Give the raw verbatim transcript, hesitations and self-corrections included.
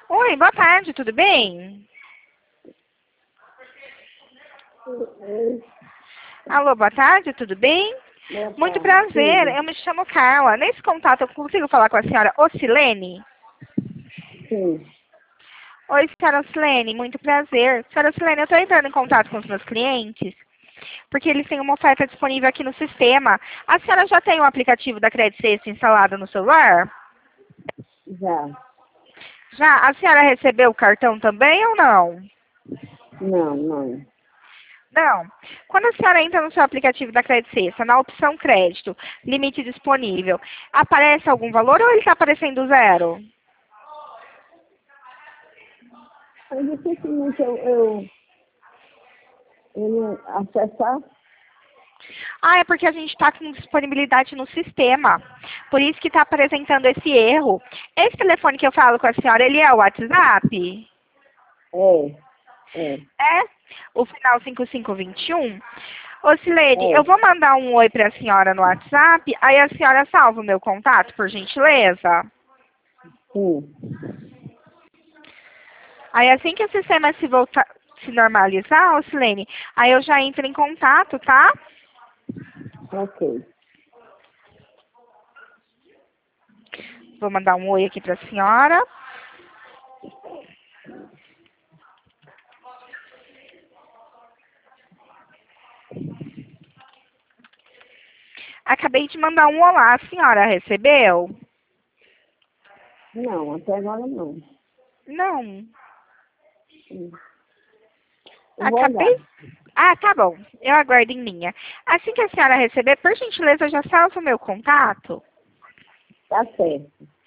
Oi, boa tarde, tudo bem? Alô, boa tarde, tudo bem? Boa Muito tarde, prazer, tudo. eu me chamo Carla. Nesse contato eu consigo falar com a senhora Ocilene? Sim. Oi, senhora Ocilene, muito prazer. Senhora Ocilene, eu estou entrando em contato com os meus clientes, porque eles têm uma oferta disponível aqui no sistema. A senhora já tem o aplicativo da Credit Sexta instalado no celular? Já. Já? A senhora recebeu o cartão também ou não? Não, não. Não. Quando a senhora entra no seu aplicativo da Credit Sexta, na opção crédito, limite disponível, aparece algum valor ou ele está aparecendo zero? Mas dificilmente eu, eu, eu não acessar. Ah, é porque a gente está com disponibilidade no sistema. Por isso que está apresentando esse erro. Esse telefone que eu falo com a senhora, ele é o WhatsApp? É, é, É? O final cinco cinco dois um? Ô, Silene, eu é. vou mandar um oi para a senhora no WhatsApp, aí a senhora salva o meu contato, por gentileza? Sim. Aí assim que o sistema se voltar, se normalizar, ô Silene, aí eu já entro em contato, tá? Ok. Vou mandar um oi aqui para a senhora. Acabei de mandar um olá, a senhora recebeu? Não, até agora não. Não. Sim. Eu vou olhar. Acabei. Ah, tá bom. Eu aguardo em linha. Assim que a senhora receber, por gentileza, já salva o meu contato? Tá certo.